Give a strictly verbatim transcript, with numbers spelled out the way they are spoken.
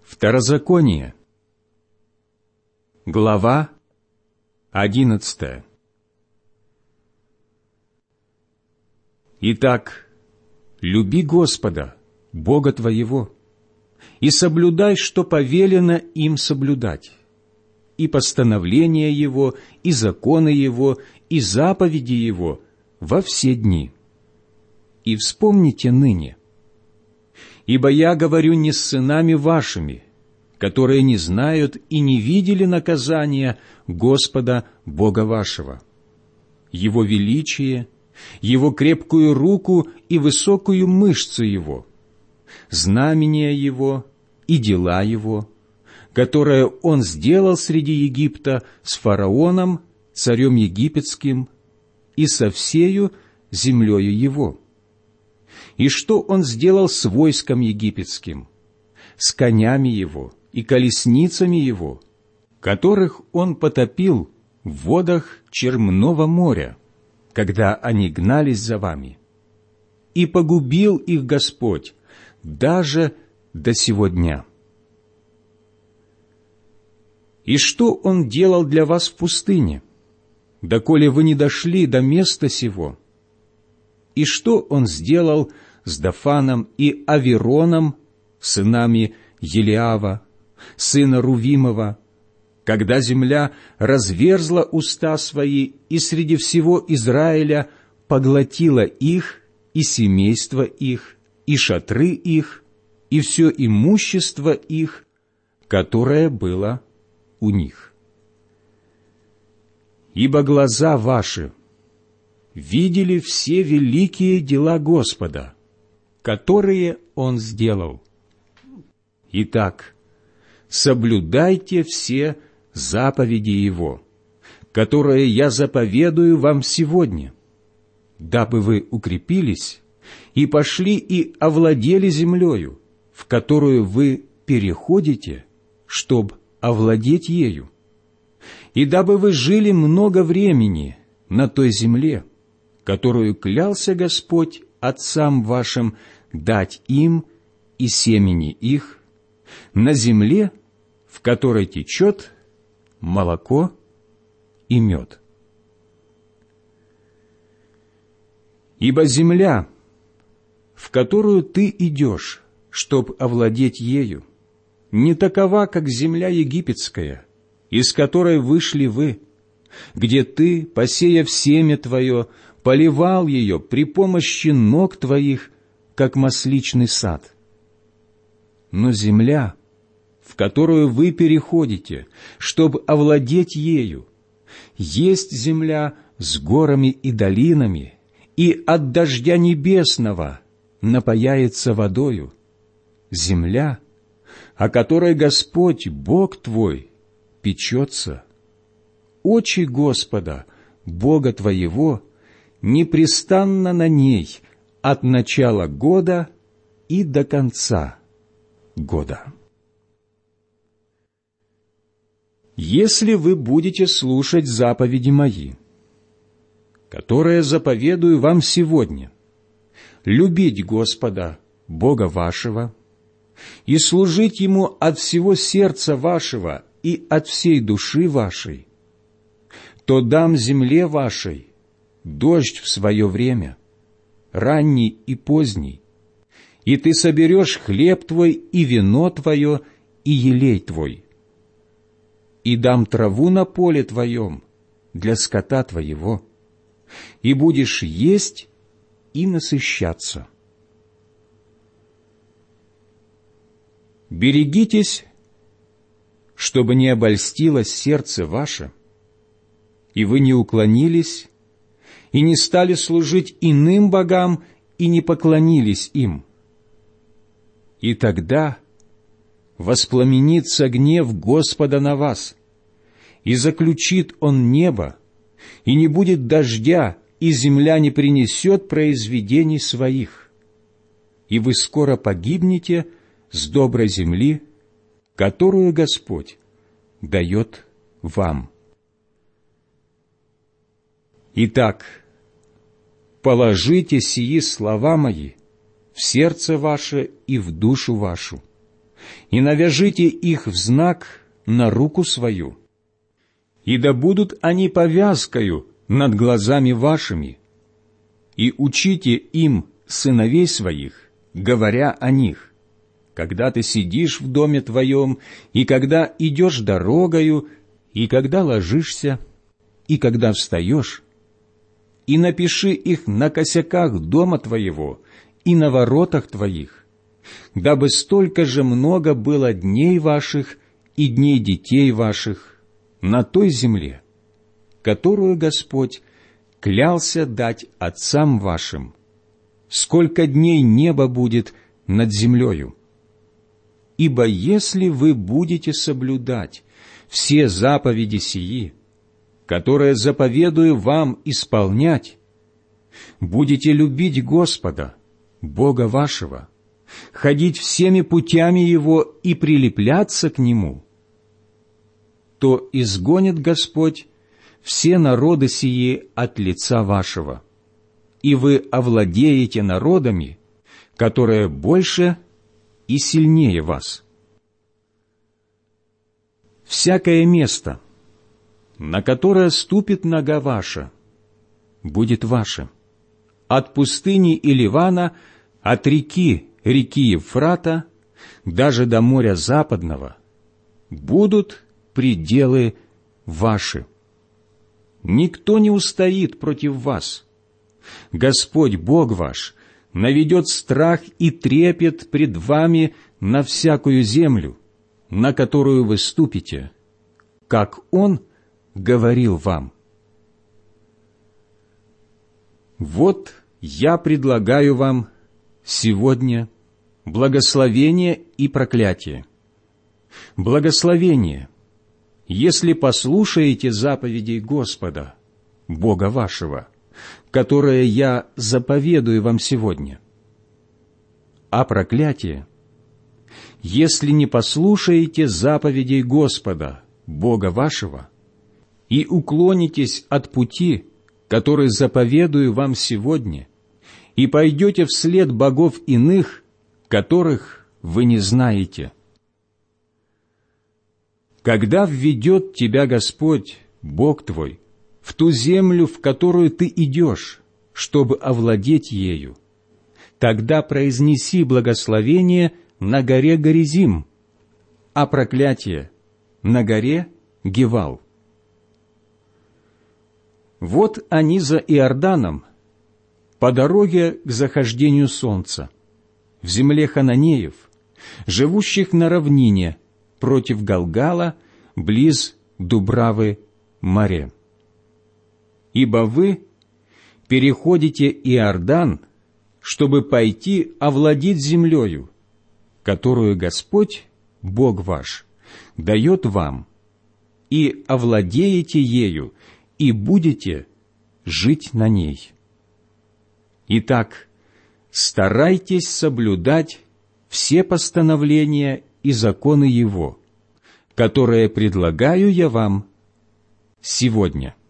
Второзаконие, глава одиннадцатая. Итак, люби Господа, Бога твоего, и соблюдай, что повелено им соблюдать, и постановления Его, и законы Его, и заповеди Его во все дни. И вспомните ныне, ибо я говорю не с сынами вашими, которые не знают и не видели наказания Господа Бога вашего, Его величие, Его крепкую руку и высокую мышцу Его, знамения Его и дела Его, которые Он сделал среди Египта с фараоном, царем египетским, и со всею землею Его, и что Он сделал с войском египетским, с конями Его и колесницами Его, которых Он потопил в водах Чермного моря, когда они гнались за вами, и погубил их Господь даже до сего дня. И что Он делал для вас в пустыне, доколе вы не дошли до места сего? И что Он сделал с Дафаном и Авироном, сынами Елиава, сына Рувимова, когда земля разверзла уста свои и среди всего Израиля поглотила их и семейства их, и шатры их, и все имущество их, которое было у них? Ибо глаза ваши видели все великие дела Господа, которые Он сделал. Итак, соблюдайте все заповеди Его, которые я заповедую вам сегодня, дабы вы укрепились и пошли и овладели землею, в которую вы переходите, чтоб овладеть ею, и дабы вы жили много времени на той земле, которую клялся Господь отцам вашим дать им и семени их, на земле, в которой течет молоко и мед. Ибо земля, в которую ты идешь, чтоб овладеть ею, не такова, как земля египетская, из которой вышли вы, где ты, посеяв семя твое, поливал ее при помощи ног твоих, как масличный сад. Но земля, в которую вы переходите, чтобы овладеть ею, есть земля с горами и долинами, и от дождя небесного напояется водою, земля, о которой Господь, Бог твой, печется. Очи Господа, Бога твоего, непрестанно на ней от начала года и до конца года. Если вы будете слушать заповеди мои, которые заповедую вам сегодня, любить Господа, Бога вашего, и служить Ему от всего сердца вашего и от всей души вашей, то дам земле вашей дождь в свое время, ранний и поздний, и ты соберешь хлеб твой и вино твое и елей твой. И дам траву на поле твоем для скота твоего, и будешь есть и насыщаться. Берегитесь, чтобы не обольстилось сердце ваше, и вы не уклонились, и не стали служить иным богам, и не поклонились им. И тогда воспламенится гнев Господа на вас, и заключит Он небо, и не будет дождя, и земля не принесет произведений своих, и вы скоро погибнете с доброй земли, которую Господь дает вам. Итак, положите сии слова мои в сердце ваше и в душу вашу, и навяжите их в знак на руку свою, и да будут они повязкою над глазами вашими, и учите им сыновей своих, говоря о них, когда ты сидишь в доме твоем, и когда идешь дорогою, и когда ложишься, и когда встаешь, и напиши их на косяках дома твоего и на воротах твоих, дабы столько же много было дней ваших и дней детей ваших на той земле, которую Господь клялся дать отцам вашим, сколько дней небо будет над землею. Ибо если вы будете соблюдать все заповеди сии, которые заповедую вам исполнять, будете любить Господа, Бога вашего, ходить всеми путями Его и прилепляться к Нему, то изгонит Господь все народы сии от лица вашего, и вы овладеете народами, которые больше и сильнее вас. Всякое место, на которое ступит нога ваша, будет ваше, от пустыни и Ливана, от реки, реки Евфрата, даже до моря Западного, будут пределы ваши. Никто не устоит против вас. Господь Бог ваш наведет страх и трепет пред вами на всякую землю, на которую вы ступите, как Он говорил вам. Вот я предлагаю вам сегодня благословение и проклятие. Благословение, если послушаете заповедей Господа, Бога вашего, которые я заповедую вам сегодня. А проклятие, если не послушаете заповедей Господа, Бога вашего, и уклонитесь от пути, который заповедую вам сегодня, и пойдете вслед богов иных, которых вы не знаете. Когда введет тебя Господь, Бог твой, в ту землю, в которую ты идешь, чтобы овладеть ею, тогда произнеси благословение на горе Горизим, а проклятие на горе Гевал. Вот они за Иорданом, по дороге к захождению солнца, в земле хананеев, живущих на равнине, против Галгала, близ Дубравы Море. Ибо вы переходите Иордан, чтобы пойти овладеть землею, которую Господь, Бог ваш, дает вам, и овладеете ею, и будете жить на ней. Итак, старайтесь соблюдать все постановления и законы Его, которые предлагаю я вам сегодня.